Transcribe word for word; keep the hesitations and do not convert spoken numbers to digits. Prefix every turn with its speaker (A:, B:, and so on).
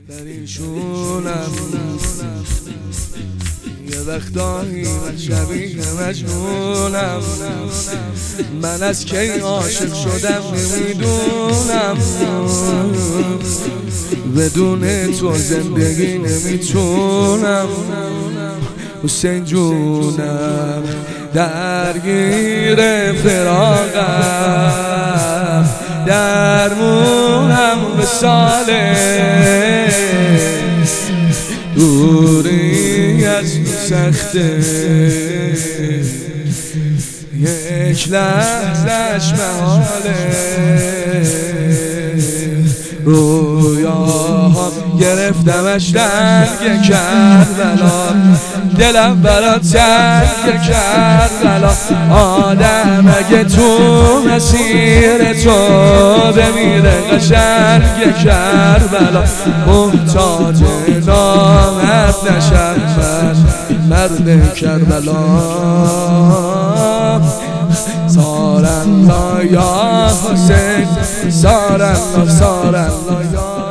A: پریشونم یه وقتایی من شبیه مجنونم. من از کی عاشق شدم نمیدونم، بدون تو زندگی نمیتونم. حسین جونم درگیر فراقم، درمونم به ساله دوری از تو سخته. یک لحظهش محاله، رویاها گرفتمش تنگ کربلا، دلم برا تنگ کربلا. آدم اگه تو مسیر تو بمیره قشنگ کربلا، محتاج نامرد نشم من مرد کربلا. سارالله یا حسین، سارالله سارالله یا